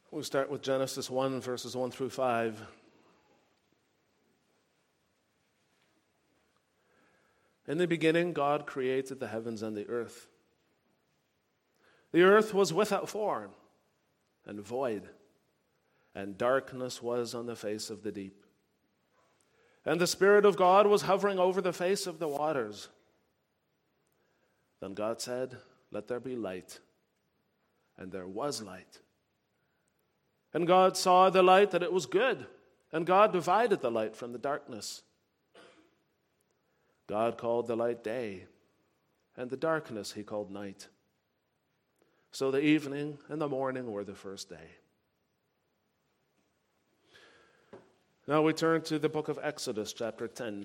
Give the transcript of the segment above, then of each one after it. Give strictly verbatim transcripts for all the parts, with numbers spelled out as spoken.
We start with Genesis one, verses one through five. In the beginning, God created the heavens and the earth. The earth was without form and void, and darkness was on the face of the deep. And the Spirit of God was hovering over the face of the waters. Then God said, "Let there be light." And there was light. And God saw the light that it was good, and God divided the light from the darkness. God called the light day, and the darkness he called night. So the evening and the morning were the first day. Now we turn to the book of Exodus, chapter ten.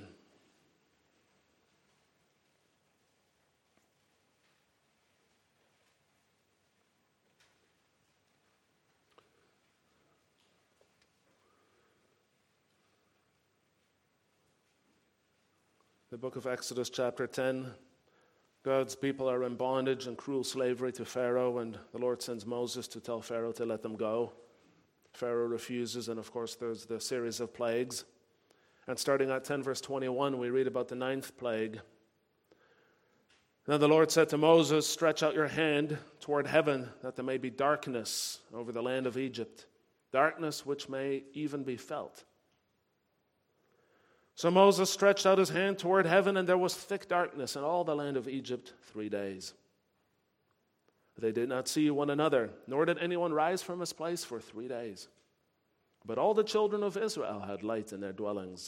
The book of Exodus, chapter ten. God's people are in bondage and cruel slavery to Pharaoh, and the Lord sends Moses to tell Pharaoh to let them go. Pharaoh refuses, and of course there's the series of plagues. And starting at ten verse twenty-one, we read about the ninth plague. Then the Lord said to Moses, "Stretch out your hand toward heaven, that there may be darkness over the land of Egypt, darkness which may even be felt." So Moses stretched out his hand toward heaven, and there was thick darkness in all the land of Egypt three days. They did not see one another, nor did anyone rise from his place for three days. But all the children of Israel had light in their dwellings.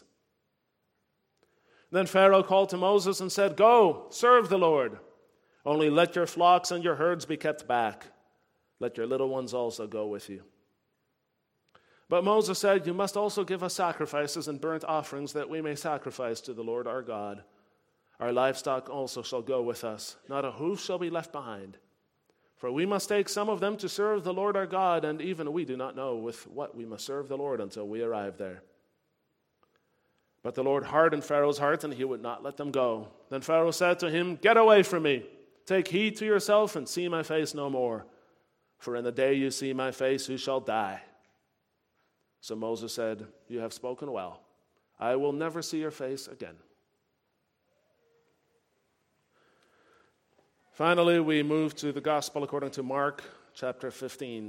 Then Pharaoh called to Moses and said, "Go, serve the Lord. Only let your flocks and your herds be kept back. Let your little ones also go with you." But Moses said, "You must also give us sacrifices and burnt offerings, that we may sacrifice to the Lord our God. Our livestock also shall go with us. Not a hoof shall be left behind. For we must take some of them to serve the Lord our God, and even we do not know with what we must serve the Lord until we arrive there." But the Lord hardened Pharaoh's heart, and he would not let them go. Then Pharaoh said to him, "Get away from me. Take heed to yourself and see my face no more. For in the day you see my face, you shall die." So Moses said, "You have spoken well. I will never see your face again." Finally, we move to the Gospel according to Mark, chapter fifteen.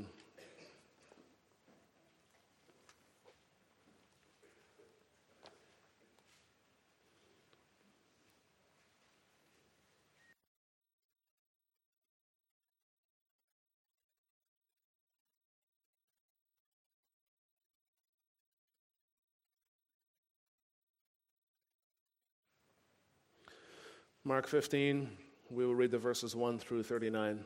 Mark fifteen, we will read the verses one through thirty-nine.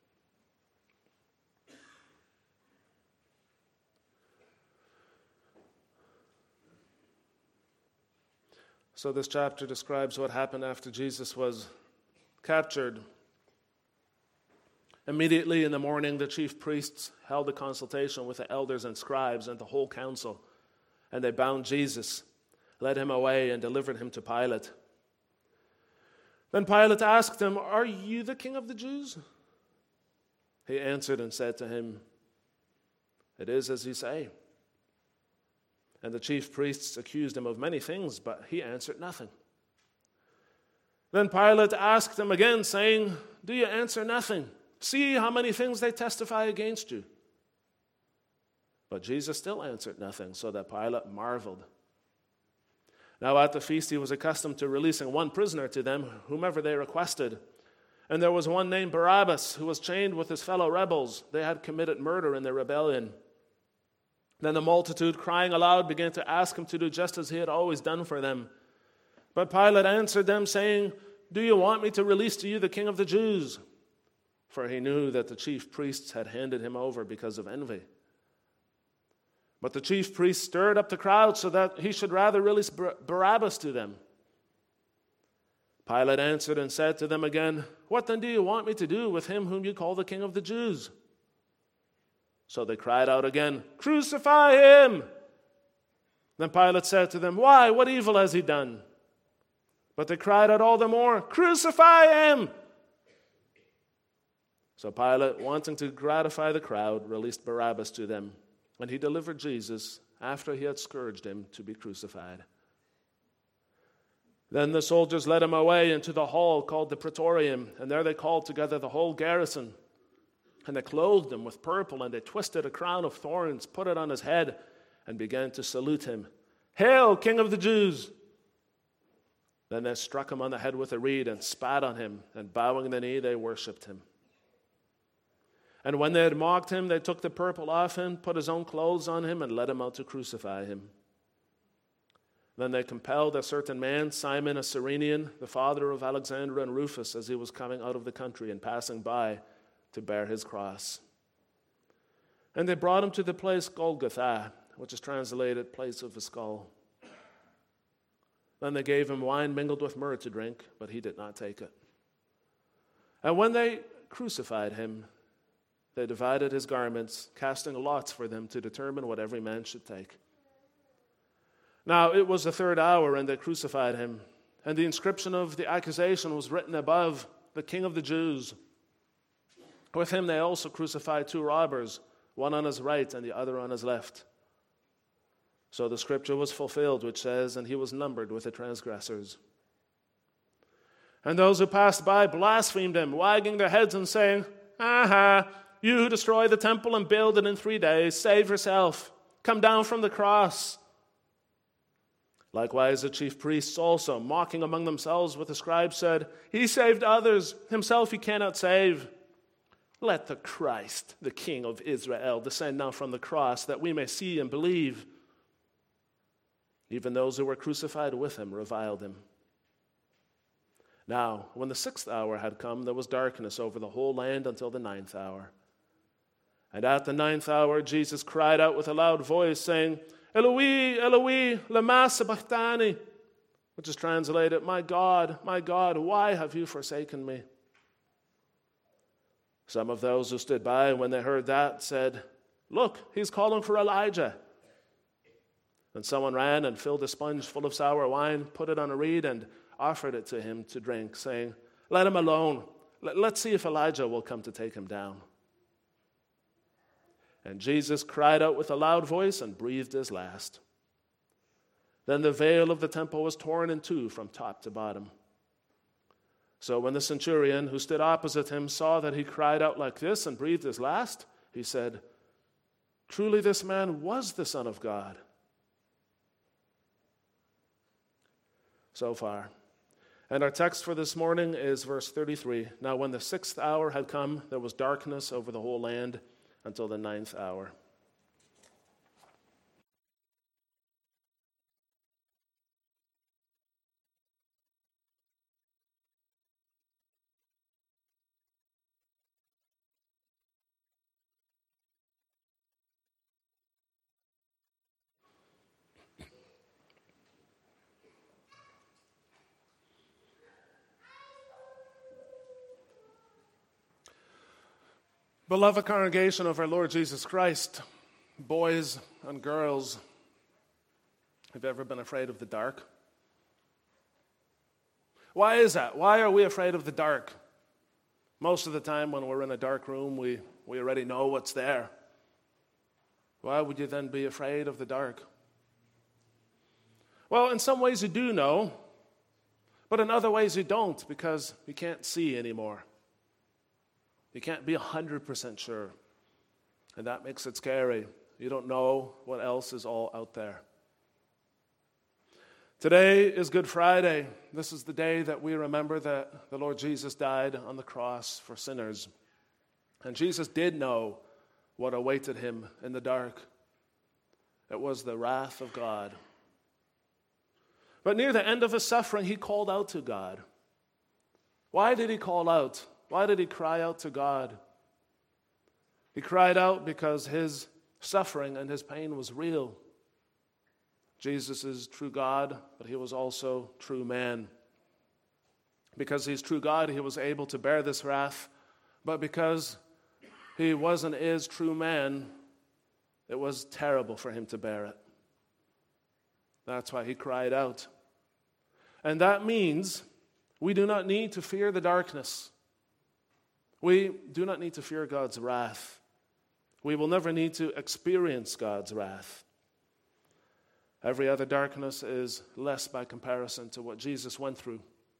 So this chapter describes what happened after Jesus was captured. Immediately in the morning, the chief priests held a consultation with the elders and scribes and the whole council, and they bound Jesus, led him away, and delivered him to Pilate. Then Pilate asked him, "Are you the king of the Jews?" He answered and said to him, "It is as you say." And the chief priests accused him of many things, but he answered nothing. Then Pilate asked him again, saying, "Do you answer nothing? See how many things they testify against you." But Jesus still answered nothing, so that Pilate marveled. Now at the feast he was accustomed to releasing one prisoner to them, whomever they requested. And there was one named Barabbas, who was chained with his fellow rebels. They had committed murder in their rebellion. Then the multitude, crying aloud, began to ask him to do just as he had always done for them. But Pilate answered them, saying, "Do you want me to release to you the king of the Jews?" For he knew that the chief priests had handed him over because of envy. But the chief priests stirred up the crowd so that he should rather release Barabbas to them. Pilate answered and said to them again, "What then do you want me to do with him whom you call the king of the Jews?" So they cried out again, "Crucify him!" Then Pilate said to them, "Why? What evil has he done?" But they cried out all the more, "Crucify him!" So Pilate, wanting to gratify the crowd, released Barabbas to them, and he delivered Jesus, after he had scourged him, to be crucified. Then the soldiers led him away into the hall called the Praetorium, and there they called together the whole garrison. And they clothed him with purple, and they twisted a crown of thorns, put it on his head, and began to salute him. "Hail, King of the Jews!" Then they struck him on the head with a reed and spat on him, and bowing the knee, they worshipped him. And when they had mocked him, they took the purple off him, put his own clothes on him, and led him out to crucify him. Then they compelled a certain man, Simon, a Cyrenian, the father of Alexander and Rufus, as he was coming out of the country and passing by, to bear his cross. And they brought him to the place Golgotha, which is translated place of the skull. Then they gave him wine mingled with myrrh to drink, but he did not take it. And when they crucified him, they divided his garments, casting lots for them to determine what every man should take. Now it was the third hour, and they crucified him. And the inscription of the accusation was written above, "The King of the Jews." With him they also crucified two robbers, one on his right and the other on his left. So the scripture was fulfilled, which says, "And he was numbered with the transgressors." And those who passed by blasphemed him, wagging their heads and saying, "Aha, you who destroy the temple and build it in three days, save yourself. Come down from the cross." Likewise the chief priests also, mocking among themselves with the scribes, said, "He saved others, himself he cannot save. Let the Christ, the King of Israel, descend now from the cross, that we may see and believe." Even those who were crucified with him reviled him. Now, when the sixth hour had come, there was darkness over the whole land until the ninth hour. And at the ninth hour, Jesus cried out with a loud voice, saying, "Eloi, Eloi, lama sabachthani," which is translated, "My God, my God, why have you forsaken me?" Some of those who stood by when they heard that said, "Look, he's calling for Elijah." And someone ran and filled a sponge full of sour wine, put it on a reed, and offered it to him to drink, saying, "Let him alone. Let's see if Elijah will come to take him down." And Jesus cried out with a loud voice and breathed his last. Then the veil of the temple was torn in two from top to bottom. So when the centurion who stood opposite him saw that he cried out like this and breathed his last, he said, "Truly this man was the Son of God." So far. And our text for this morning is verse thirty-three. Now when the sixth hour had come, there was darkness over the whole land until the ninth hour. Beloved congregation of our Lord Jesus Christ, boys and girls, have you ever been afraid of the dark? Why is that? Why are we afraid of the dark? Most of the time when we're in a dark room, we, we already know what's there. Why would you then be afraid of the dark? Well, in some ways you do know, but in other ways you don't, because you can't see anymore. You can't be one hundred percent sure, and that makes it scary. You don't know what else is all out there. Today is Good Friday. This is the day that we remember that the Lord Jesus died on the cross for sinners. And Jesus did know what awaited him in the dark. It was the wrath of God. But near the end of his suffering, he called out to God. Why did he call out? Why did he cry out to God? He cried out because his suffering and his pain was real. Jesus is true God, but he was also true man. Because he's true God, he was able to bear this wrath, but because he was and is true man, it was terrible for him to bear it. That's why he cried out. And that means we do not need to fear the darkness. We do not need to fear God's wrath. We will never need to experience God's wrath. Every other darkness is less by comparison to what Jesus went through.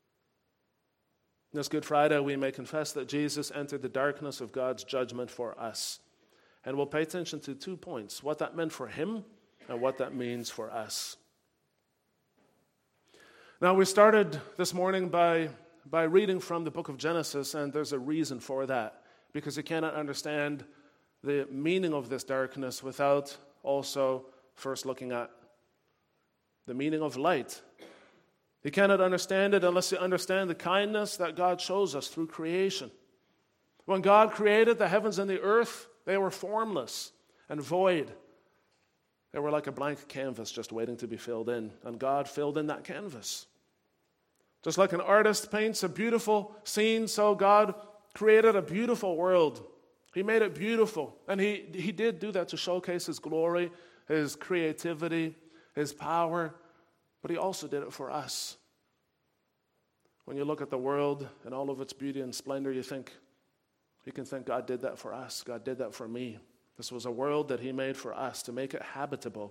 This Good Friday, we may confess that Jesus entered the darkness of God's judgment for us. And we'll pay attention to two points, what that meant for him and what that means for us. Now, we started this morning by, by reading from the book of Genesis, and there's a reason for that, because you cannot understand the meaning of this darkness without also first looking at the meaning of light. You cannot understand it unless you understand the kindness that God shows us through creation. When God created the heavens and the earth, they were formless and void. They were like a blank canvas just waiting to be filled in, and God filled in that canvas. Just like an artist paints a beautiful scene, so God created a beautiful world. He made it beautiful, and he, he did do that to showcase his glory, his creativity, his power, but he also did it for us. When you look at the world and all of its beauty and splendor, you think, you can think God did that for us. God did that for me. This was a world that he made for us to make it habitable.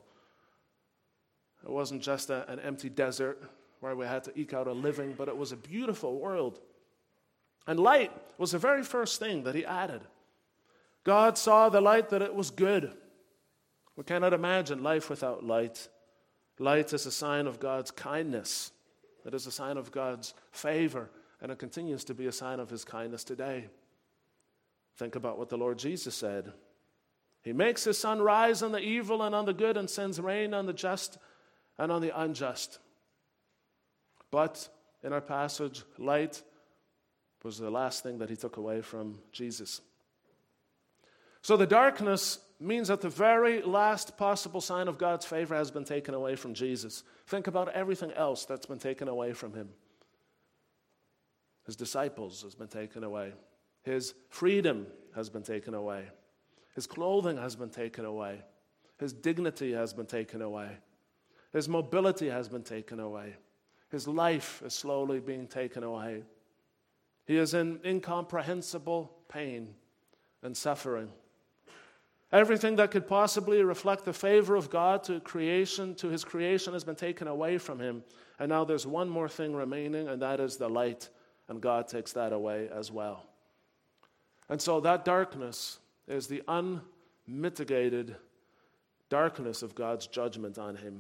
It wasn't just a, an empty desert where we had to eke out a living, but it was a beautiful world. And light was the very first thing that he added. God saw the light that it was good. We cannot imagine life without light. Light is a sign of God's kindness. It is a sign of God's favor, and it continues to be a sign of his kindness today. Think about what the Lord Jesus said. He makes his sun rise on the evil and on the good, and sends rain on the just and on the unjust. But in our passage, light was the last thing that he took away from Jesus. So the darkness means that the very last possible sign of God's favor has been taken away from Jesus. Think about everything else that's been taken away from him. His disciples has been taken away. His freedom has been taken away. His clothing has been taken away. His dignity has been taken away. His mobility has been taken away. His life is slowly being taken away. He is in incomprehensible pain and suffering. Everything that could possibly reflect the favor of God to creation, to his creation, has been taken away from him. And now there's one more thing remaining, and that is the light. And God takes that away as well. And so that darkness is the unmitigated darkness of God's judgment on him.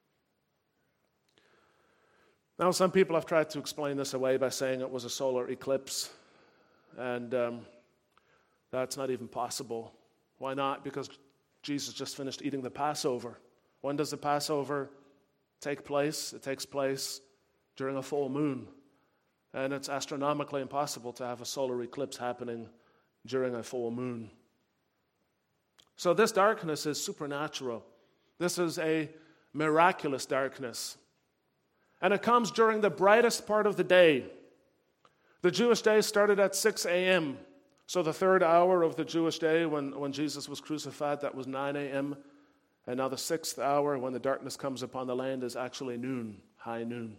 Now, some people have tried to explain this away by saying it was a solar eclipse. And um, that's not even possible. Why not? Because Jesus just finished eating the Passover. When does the Passover take place? It takes place during a full moon. And it's astronomically impossible to have a solar eclipse happening during a full moon. So this darkness is supernatural. This is a miraculous darkness. And it comes during the brightest part of the day. The Jewish day started at six a.m., so the third hour of the Jewish day when, when Jesus was crucified, that was nine a.m. And now the sixth hour when the darkness comes upon the land is actually noon, high noon.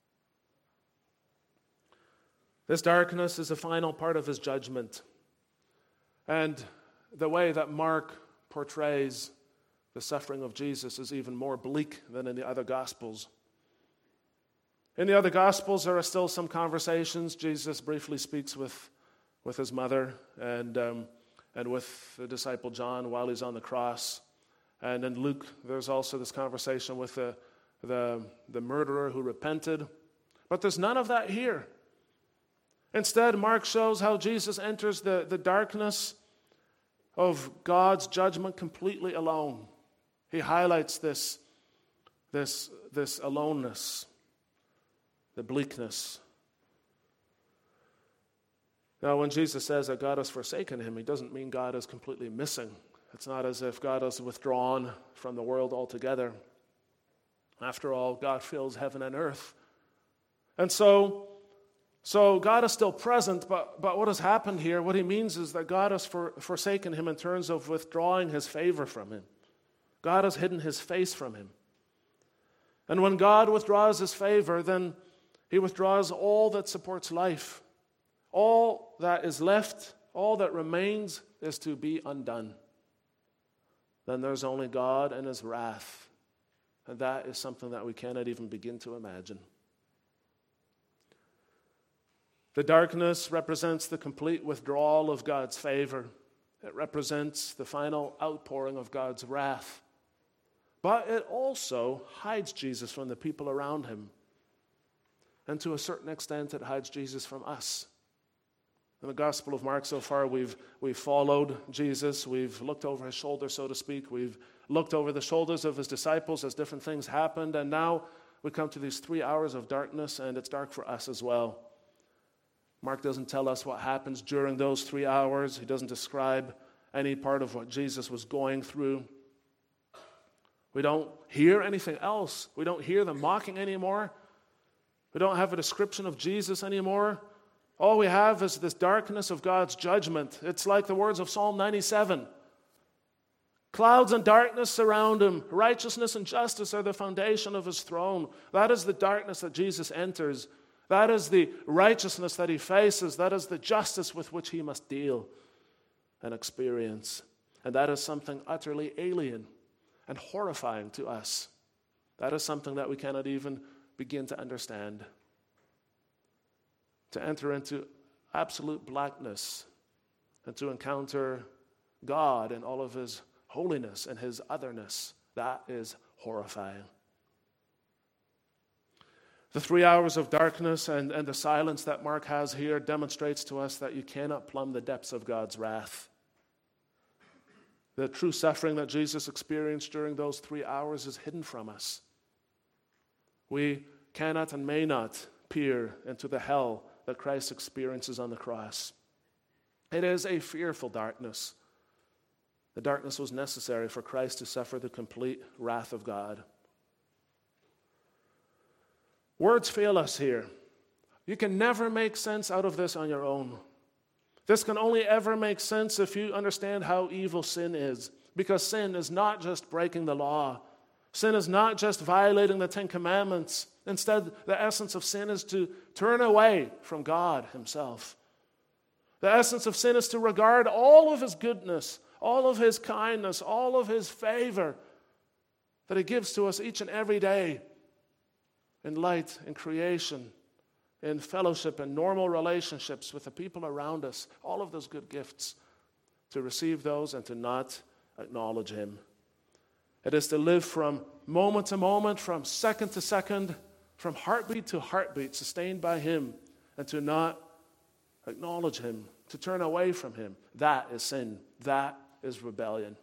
This darkness is the final part of his judgment. And the way that Mark portrays the suffering of Jesus is even more bleak than in the other Gospels. In the other Gospels, there are still some conversations. Jesus briefly speaks with with his mother and um, and with the disciple John while he's on the cross. And in Luke, there's also this conversation with the, the, the murderer who repented. But there's none of that here. Instead, Mark shows how Jesus enters the, the darkness of God's judgment completely alone. He highlights this, this, this aloneness, the bleakness. Now, when Jesus says that God has forsaken him, he doesn't mean God is completely missing. It's not as if God has withdrawn from the world altogether. After all, God fills heaven and earth. And so, so God is still present, but, but what has happened here, what he means is that God has for, forsaken him in terms of withdrawing his favor from him. God has hidden his face from him. And when God withdraws his favor, then he withdraws all that supports life. All that is left all that remains is to be undone, then there's only God and his wrath. And that is something that we cannot even begin to imagine. The darkness represents the complete withdrawal of God's favor. It represents the final outpouring of God's wrath. But it also hides Jesus from the people around him. And to a certain extent, it hides Jesus from us. In the Gospel of Mark so far, we've, we've followed Jesus. We've looked over his shoulder, so to speak. We've looked over the shoulders of his disciples as different things happened. And now we come to these three hours of darkness, and it's dark for us as well. Mark doesn't tell us what happens during those three hours. He doesn't describe any part of what Jesus was going through. We don't hear anything else. We don't hear the mocking anymore. We don't have a description of Jesus anymore. All we have is this darkness of God's judgment. It's like the words of Psalm ninety-seven. Clouds and darkness surround him. Righteousness and justice are the foundation of his throne. That is the darkness that Jesus enters. That is the righteousness that he faces. That is the justice with which he must deal and experience. And that is something utterly alien and horrifying to us. That is something that we cannot even begin to understand. To enter into absolute blackness and to encounter God in all of his holiness and his otherness, that is horrifying. The three hours of darkness and, and the silence that Mark has here demonstrates to us that you cannot plumb the depths of God's wrath. The true suffering that Jesus experienced during those three hours is hidden from us. We cannot and may not peer into the hell that Christ experiences on the cross. It is a fearful darkness. The darkness was necessary for Christ to suffer the complete wrath of God. Words fail us here. You can never make sense out of this on your own. This can only ever make sense if you understand how evil sin is. Because sin is not just breaking the law. Sin is not just violating the Ten Commandments. Instead, the essence of sin is to turn away from God himself. The essence of sin is to regard all of his goodness, all of his kindness, all of his favor that he gives to us each and every day in light, in creation, in fellowship, in normal relationships with the people around us, all of those good gifts, to receive those and to not acknowledge him. It is to live from moment to moment, from second to second, from heartbeat to heartbeat, sustained by him, and to not acknowledge him, to turn away from him. That is sin. That is rebellion.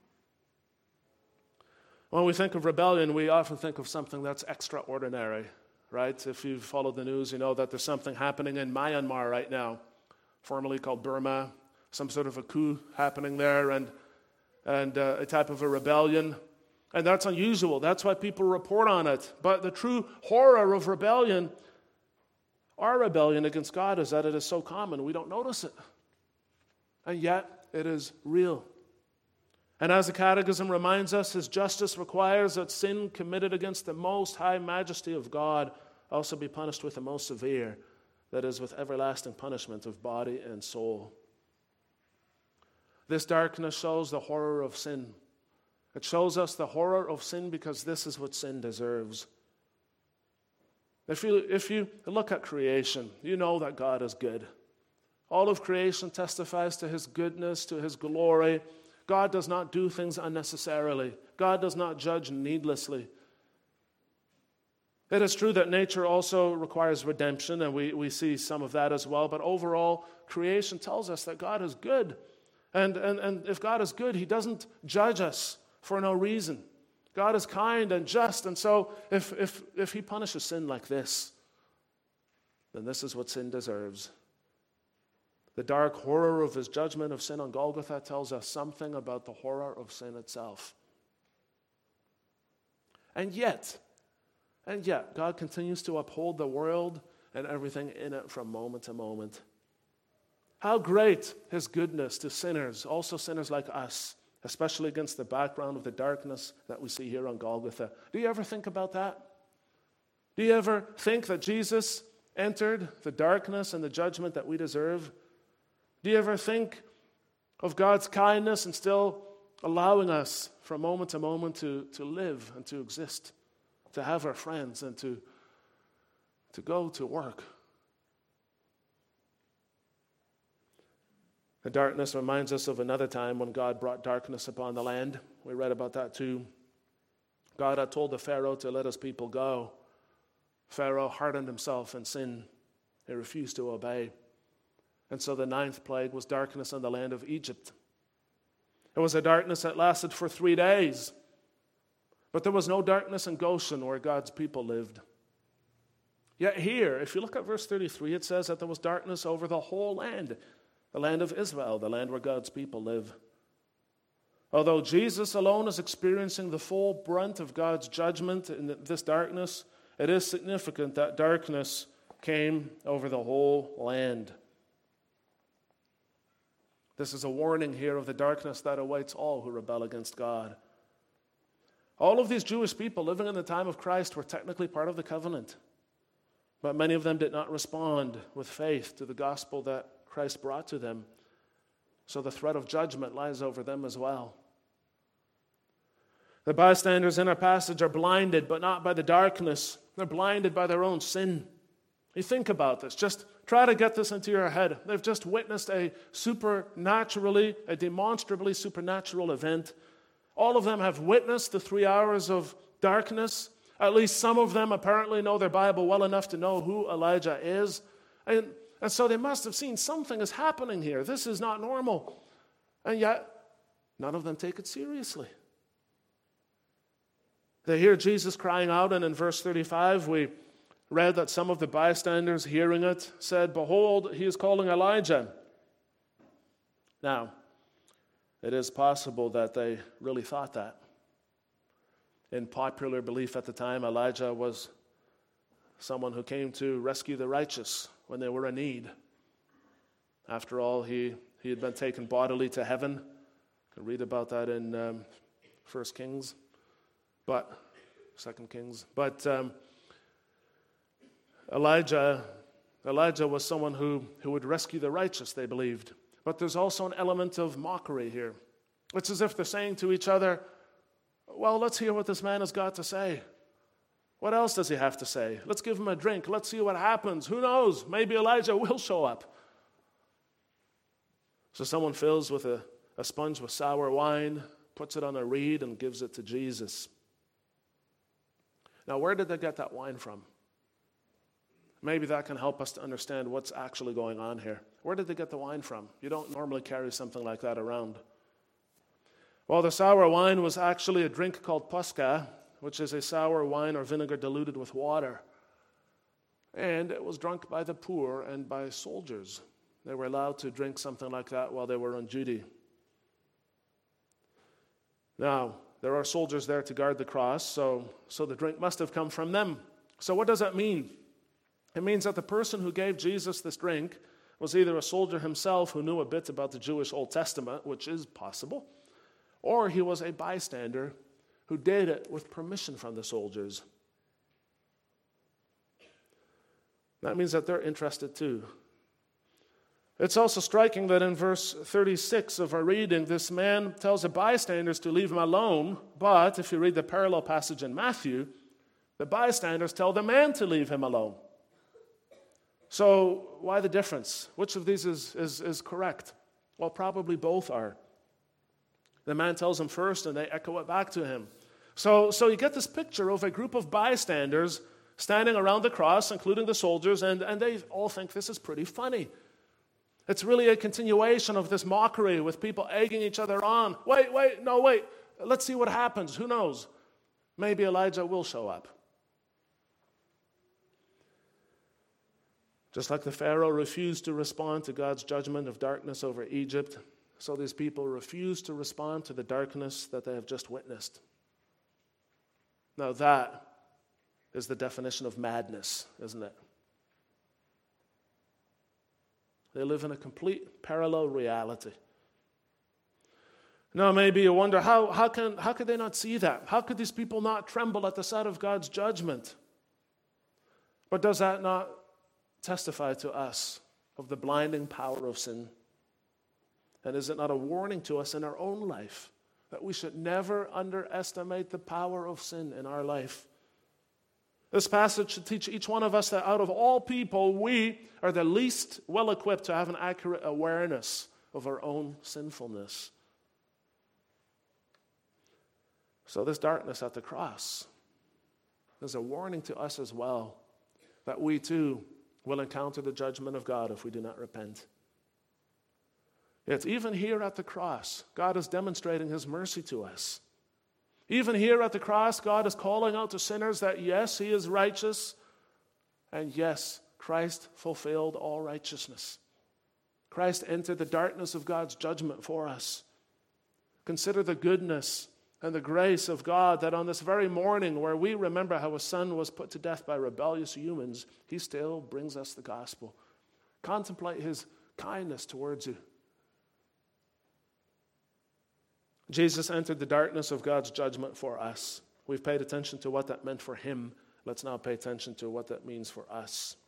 When we think of rebellion, we often think of something that's extraordinary, right? If you've followed the news, you know that there's something happening in Myanmar right now, formerly called Burma, some sort of a coup happening there, and, and uh, a type of a rebellion. And that's unusual. That's why people report on it. But the true horror of rebellion, our rebellion against God, is that it is so common we don't notice it. And yet it is real. And as the Catechism reminds us, his justice requires that sin committed against the most high majesty of God also be punished with the most severe, that is, with everlasting punishment of body and soul. This darkness shows the horror of sin. It shows us the horror of sin because this is what sin deserves. If you, if you look at creation, you know that God is good. All of creation testifies to his goodness, to his glory. God does not do things unnecessarily. God does not judge needlessly. It is true that nature also requires redemption, and we, we see some of that as well. But overall, creation tells us that God is good. And, and, and if God is good, he doesn't judge us for no reason. God is kind and just. And so if, if, if he punishes sin like this, then this is what sin deserves. The dark horror of his judgment of sin on Golgotha tells us something about the horror of sin itself. And yet, and yet, God continues to uphold the world and everything in it from moment to moment. How great his goodness to sinners, also sinners like us, especially against the background of the darkness that we see here on Golgotha. Do you ever think about that? Do you ever think that Jesus entered the darkness and the judgment that we deserve? Do you ever think of God's kindness and still allowing us from moment to moment to, to live and to exist, to have our friends and to, to go to work? The darkness reminds us of another time when God brought darkness upon the land. We read about that too. God had told the Pharaoh to let his people go. Pharaoh hardened himself in sin. He refused to obey. And so the ninth plague was darkness on the land of Egypt. It was a darkness that lasted for three days. But there was no darkness in Goshen where God's people lived. Yet here, if you look at verse thirty-three, it says that there was darkness over the whole land, the land of Israel, the land where God's people live. Although Jesus alone is experiencing the full brunt of God's judgment in this darkness, it is significant that darkness came over the whole land. This is a warning here of the darkness that awaits all who rebel against God. All of these Jewish people living in the time of Christ were technically part of the covenant, but many of them did not respond with faith to the gospel that Christ brought to them. So the threat of judgment lies over them as well. The bystanders in our passage are blinded, but not by the darkness. They're blinded by their own sin. You think about this. Just try to get this into your head. They've just witnessed a supernaturally, a demonstrably supernatural event. All of them have witnessed the three hours of darkness. At least some of them apparently know their Bible well enough to know who Elijah is. And, and so they must have seen something is happening here. This is not normal. And yet, none of them take it seriously. They hear Jesus crying out, and in verse thirty-five, we read that some of the bystanders hearing it said, "Behold, he is calling Elijah." Now, it is possible that they really thought that. In popular belief at the time, Elijah was someone who came to rescue the righteous when they were in need. After all, he, he had been taken bodily to heaven. You can read about that in um, First Kings, but Second Kings. But um, Elijah, Elijah was someone who, who would rescue the righteous, they believed. But there's also an element of mockery here. It's as if they're saying to each other, well, let's hear what this man has got to say. What else does he have to say? Let's give him a drink. Let's see what happens. Who knows? Maybe Elijah will show up. So someone fills with a, a sponge with sour wine, puts it on a reed, and gives it to Jesus. Now, where did they get that wine from? Maybe that can help us to understand what's actually going on here. Where did they get the wine from? You don't normally carry something like that around. Well, the sour wine was actually a drink called posca, which is a sour wine or vinegar diluted with water. And it was drunk by the poor and by soldiers. They were allowed to drink something like that while they were on duty. Now, there are soldiers there to guard the cross, so, so the drink must have come from them. So what does that mean? It means that the person who gave Jesus this drink was either a soldier himself who knew a bit about the Jewish Old Testament, which is possible, or he was a bystander who did it with permission from the soldiers. That means that they're interested too. It's also striking that in verse thirty-six of our reading, this man tells the bystanders to leave him alone, but if you read the parallel passage in Matthew, the bystanders tell the man to leave him alone. So why the difference? Which of these is, is, is correct? Well, probably both are. The man tells him first, and they echo it back to him. So, so you get this picture of a group of bystanders standing around the cross, including the soldiers, and, and they all think this is pretty funny. It's really a continuation of this mockery with people egging each other on. Wait, wait, no, wait. Let's see what happens. Who knows? Maybe Elijah will show up. Just like the Pharaoh refused to respond to God's judgment of darkness over Egypt, so these people refuse to respond to the darkness that they have just witnessed. Now that is the definition of madness, isn't it? They live in a complete parallel reality. Now maybe you wonder, how, how, can, how could they not see that? How could these people not tremble at the sight of God's judgment? But does that not testify to us of the blinding power of sin? And is it not a warning to us in our own life that we should never underestimate the power of sin in our life? This passage should teach each one of us that out of all people, we are the least well-equipped to have an accurate awareness of our own sinfulness. So this darkness at the cross is a warning to us as well, that we too will encounter the judgment of God if we do not repent. Yet even here at the cross, God is demonstrating his mercy to us. Even here at the cross, God is calling out to sinners that yes, he is righteous, and yes, Christ fulfilled all righteousness. Christ entered the darkness of God's judgment for us. Consider the goodness and the grace of God that on this very morning where we remember how a son was put to death by rebellious humans, he still brings us the gospel. Contemplate his kindness towards you. Jesus entered the darkness of God's judgment for us. We've paid attention to what that meant for him. Let's now pay attention to what that means for us.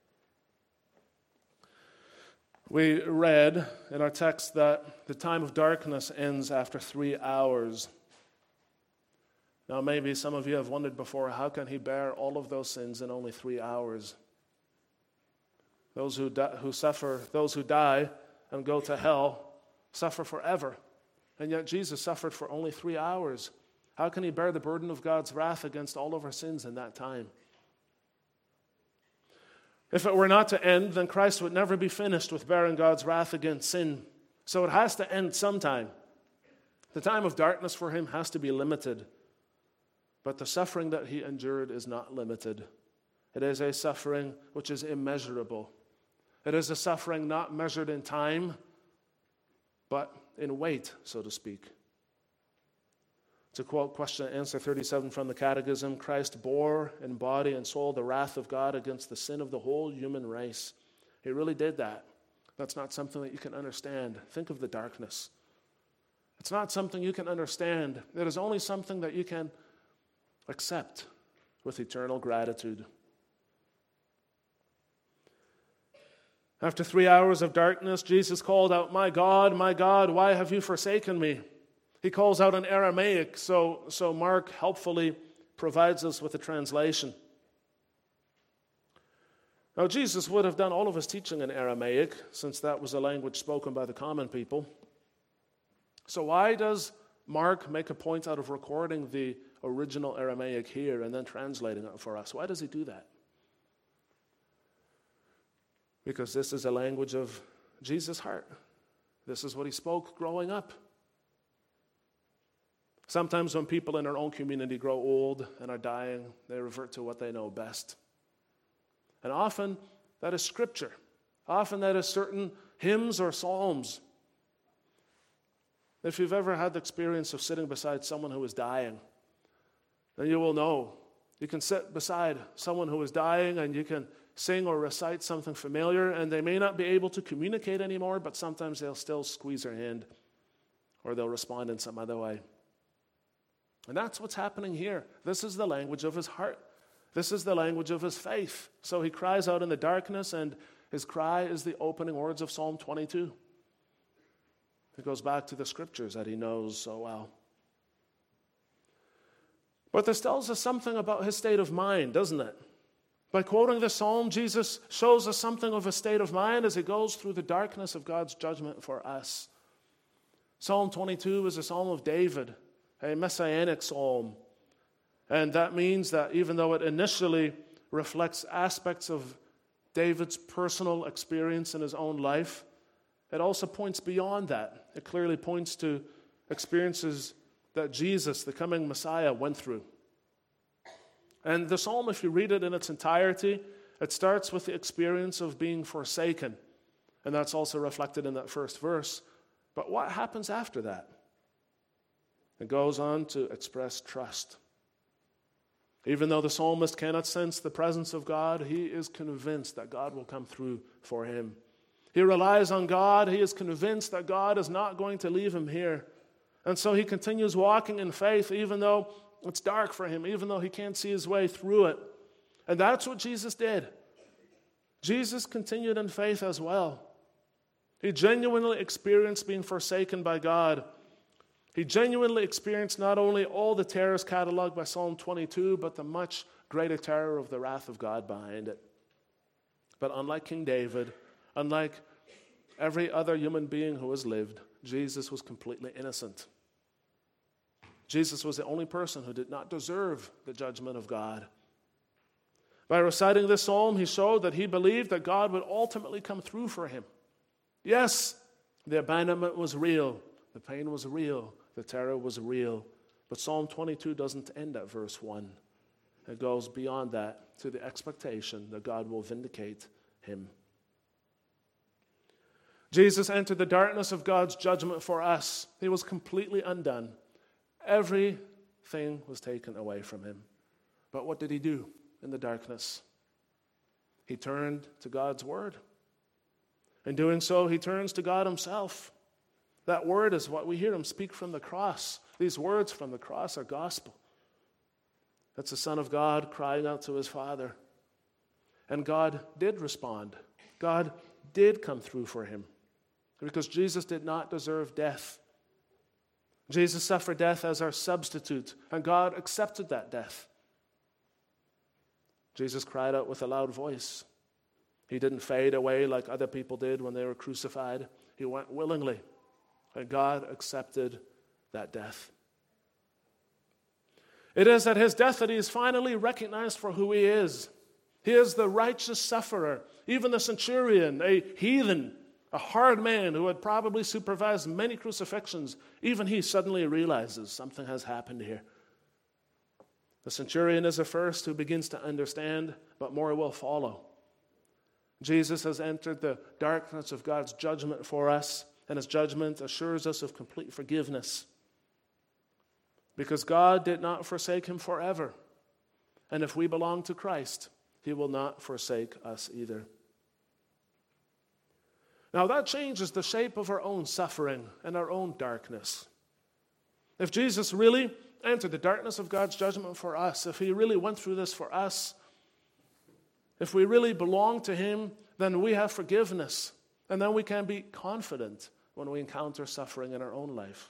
We read in our text that the time of darkness ends after three hours. Now, maybe some of you have wondered before, how can he bear all of those sins in only three hours? Those who, die, who suffer, those who die and go to hell suffer forever. And yet Jesus suffered for only three hours. How can he bear the burden of God's wrath against all of our sins in that time? If it were not to end, then Christ would never be finished with bearing God's wrath against sin. So it has to end sometime. The time of darkness for him has to be limited. But the suffering that he endured is not limited. It is a suffering which is immeasurable. It is a suffering not measured in time, but in weight, so to speak. To quote question and answer thirty-seven from the Catechism, Christ bore in body and soul the wrath of God against the sin of the whole human race. He really did that. That's not something that you can understand. Think of the darkness. It's not something you can understand. It is only something that you can accept with eternal gratitude. After three hours of darkness, Jesus called out, "My God, my God, why have you forsaken me?" He calls out in Aramaic, so, so Mark helpfully provides us with a translation. Now, Jesus would have done all of his teaching in Aramaic, since that was a language spoken by the common people. So why does Mark make a point out of recording the original Aramaic here and then translating it for us? Why does he do that? Because this is a language of Jesus' heart. This is what he spoke growing up. Sometimes when people in our own community grow old and are dying, they revert to what they know best. And often that is scripture. Often that is certain hymns or psalms. If you've ever had the experience of sitting beside someone who is dying, then you will know. You can sit beside someone who is dying and you can sing or recite something familiar, and they may not be able to communicate anymore, but sometimes they'll still squeeze their hand or they'll respond in some other way. And that's what's happening here. This is the language of his heart. This is the language of his faith. So he cries out in the darkness, and his cry is the opening words of Psalm twenty-two. It goes back to the scriptures that he knows so well. But this tells us something about his state of mind, doesn't it? By quoting the psalm, Jesus shows us something of his state of mind as he goes through the darkness of God's judgment for us. Psalm twenty-two is a psalm of David, a messianic psalm. And that means that even though it initially reflects aspects of David's personal experience in his own life, it also points beyond that. It clearly points to experiences that Jesus, the coming Messiah, went through. And the psalm, if you read it in its entirety, it starts with the experience of being forsaken. And that's also reflected in that first verse. But what happens after that? It goes on to express trust. Even though the psalmist cannot sense the presence of God, he is convinced that God will come through for him. He relies on God. He is convinced that God is not going to leave him here. And so he continues walking in faith, even though it's dark for him, even though he can't see his way through it. And that's what Jesus did. Jesus continued in faith as well. He genuinely experienced being forsaken by God. He genuinely experienced not only all the terrors cataloged by Psalm twenty-two, but the much greater terror of the wrath of God behind it. But unlike King David, unlike every other human being who has lived, Jesus was completely innocent. Jesus was the only person who did not deserve the judgment of God. By reciting this psalm, he showed that he believed that God would ultimately come through for him. Yes, the abandonment was real, the pain was real, the terror was real. But Psalm twenty-two doesn't end at verse one. It goes beyond that to the expectation that God will vindicate him. Jesus entered the darkness of God's judgment for us. He was completely undone. Everything was taken away from him. But what did he do in the darkness? He turned to God's word. In doing so, he turns to God himself. That word is what we hear him speak from the cross. These words from the cross are gospel. That's the Son of God crying out to his Father. And God did respond. God did come through for him. Because Jesus did not deserve death. Jesus suffered death as our substitute, and God accepted that death. Jesus cried out with a loud voice. He didn't fade away like other people did when they were crucified. He went willingly, and God accepted that death. It is at his death that he is finally recognized for who he is. He is the righteous sufferer. Even the centurion, a heathen, a hard man who had probably supervised many crucifixions, even he suddenly realizes something has happened here. The centurion is the first who begins to understand, but more will follow. Jesus has entered the darkness of God's judgment for us, and his judgment assures us of complete forgiveness. Because God did not forsake him forever. And if we belong to Christ, he will not forsake us either. Now that changes the shape of our own suffering and our own darkness. If Jesus really entered the darkness of God's judgment for us, if he really went through this for us, if we really belong to him, then we have forgiveness. And then we can be confident when we encounter suffering in our own life.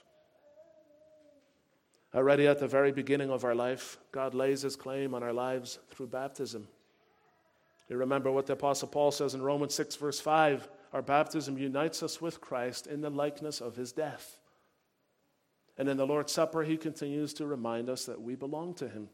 Already at the very beginning of our life, God lays his claim on our lives through baptism. You remember what the Apostle Paul says in Romans six, verse five, our baptism unites us with Christ in the likeness of his death. And in the Lord's Supper, he continues to remind us that we belong to him.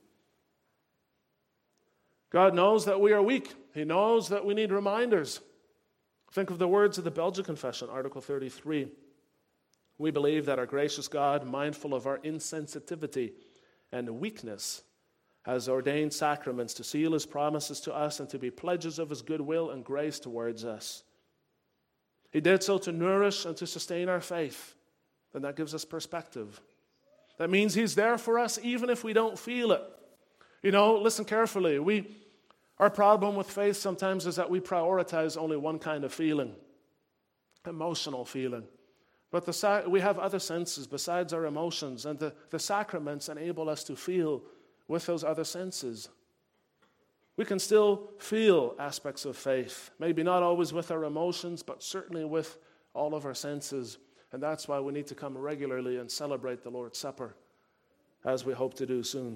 God knows that we are weak. He knows that we need reminders. Think of the words of the Belgian Confession, Article thirty-three. We believe that our gracious God, mindful of our insensitivity and weakness, has ordained sacraments to seal his promises to us and to be pledges of his goodwill and grace towards us. He did so to nourish and to sustain our faith, and that gives us perspective. That means he's there for us even if we don't feel it. You know, listen carefully. We, our problem with faith sometimes is that we prioritize only one kind of feeling, emotional feeling. But the, we have other senses besides our emotions, and the, the sacraments enable us to feel with those other senses. We can still feel aspects of faith, maybe not always with our emotions, but certainly with all of our senses. And that's why we need to come regularly and celebrate the Lord's Supper, as we hope to do soon.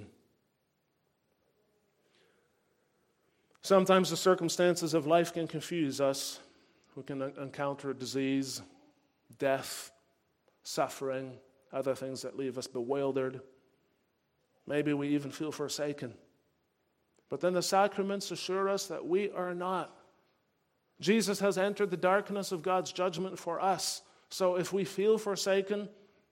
Sometimes the circumstances of life can confuse us. We can encounter disease, death, suffering, other things that leave us bewildered. Maybe we even feel forsaken. But then the sacraments assure us that we are not. Jesus has entered the darkness of God's judgment for us. So if we feel forsaken,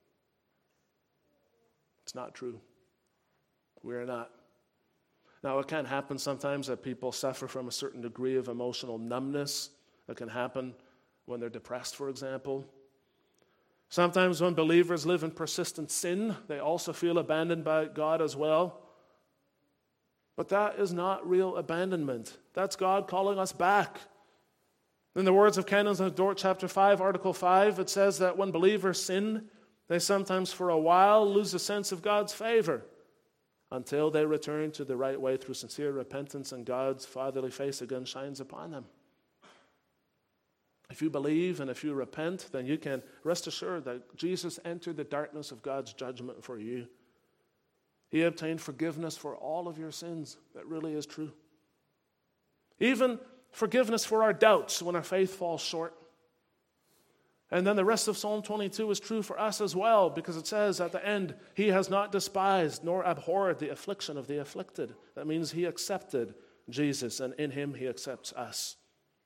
it's not true. We are not. Now, it can happen sometimes that people suffer from a certain degree of emotional numbness. It can happen when they're depressed, for example. Sometimes when believers live in persistent sin, they also feel abandoned by God as well. But that is not real abandonment. That's God calling us back. In the words of Canons of Dort, chapter five, article five, it says that when believers sin, they sometimes for a while lose a sense of God's favor until they return to the right way through sincere repentance and God's fatherly face again shines upon them. If you believe and if you repent, then you can rest assured that Jesus entered the darkness of God's judgment for you. He obtained forgiveness for all of your sins. That really is true. Even forgiveness for our doubts when our faith falls short. And then the rest of Psalm twenty-two is true for us as well, because it says at the end, He has not despised nor abhorred the affliction of the afflicted. That means He accepted Jesus, and in Him He accepts us.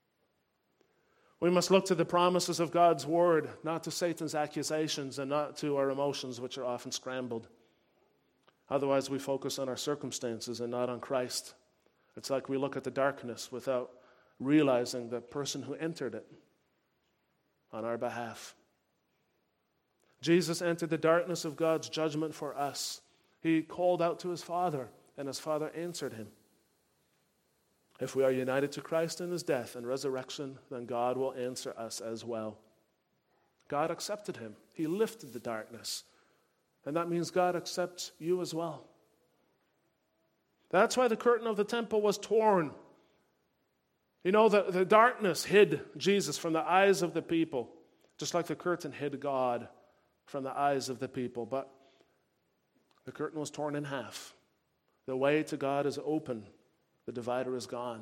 We must look to the promises of God's word, not to Satan's accusations and not to our emotions, which are often scrambled. Otherwise, we focus on our circumstances and not on Christ. It's like we look at the darkness without realizing the person who entered it on our behalf. Jesus entered the darkness of God's judgment for us. He called out to His Father, and His Father answered Him. If we are united to Christ in His death and resurrection, then God will answer us as well. God accepted Him. He lifted the darkness. And that means God accepts you as well. That's why the curtain of the temple was torn. You know, the, the darkness hid Jesus from the eyes of the people, just like the curtain hid God from the eyes of the people. But the curtain was torn in half. The way to God is open. The divider is gone.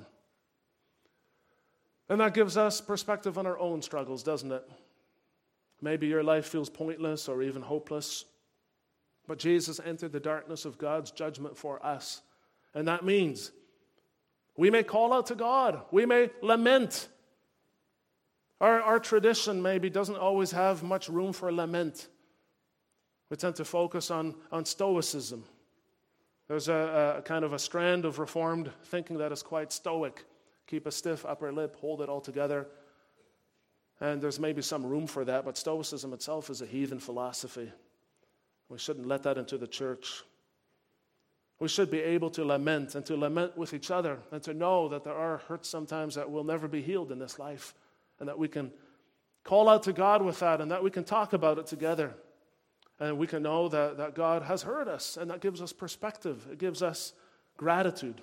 And that gives us perspective on our own struggles, doesn't it? Maybe your life feels pointless or even hopeless. But Jesus entered the darkness of God's judgment for us. And that means we may call out to God. We may lament. Our, our tradition maybe doesn't always have much room for lament. We tend to focus on, on stoicism. There's a, a kind of a strand of Reformed thinking that is quite stoic. Keep a stiff upper lip, hold it all together. And there's maybe some room for that, but Stoicism itself is a heathen philosophy. We shouldn't let that into the church. We should be able to lament and to lament with each other and to know that there are hurts sometimes that will never be healed in this life, and that we can call out to God with that, and that we can talk about it together. And we can know that, that God has heard us, and that gives us perspective. It gives us gratitude.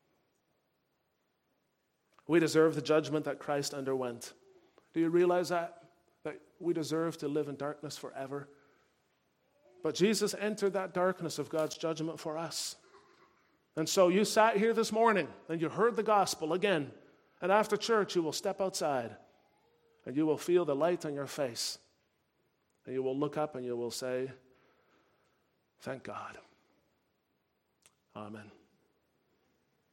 We deserve the judgment that Christ underwent. Do you realize that? That we deserve to live in darkness forever? But Jesus entered that darkness of God's judgment for us. And so you sat here this morning, and you heard the gospel again. And after church, you will step outside, and you will feel the light on your face. And you will look up and you will say, thank God. Amen.